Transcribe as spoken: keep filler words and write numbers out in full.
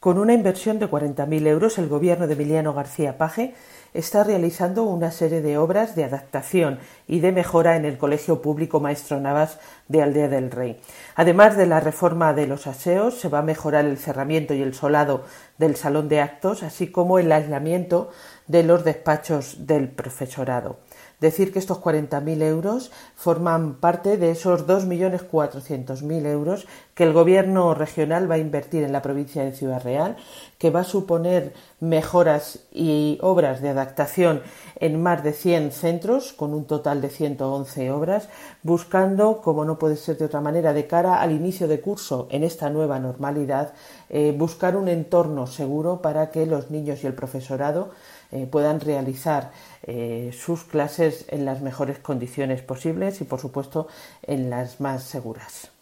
Con una inversión de cuarenta mil euros, el gobierno de Emiliano García Paje está realizando una serie de obras de adaptación y de mejora en el Colegio Público Maestro Navas de Aldea del Rey. Además de la reforma de los aseos, se va a mejorar el cerramiento y el solado del salón de actos, así como el aislamiento de los despachos del profesorado. Decir que estos cuarenta mil euros forman parte de esos dos millones cuatrocientos mil euros que el gobierno regional va a invertir en la provincia de Ciudad Real, que va a suponer mejoras y obras de adaptación en más de cien centros, con un total de ciento once obras, buscando, como no puede ser de otra manera, de cara al inicio de curso en esta nueva normalidad, eh, buscar un entorno seguro para que los niños y el profesorado eh, puedan realizar eh, sus clases en las mejores condiciones posibles y, por supuesto, en las más seguras.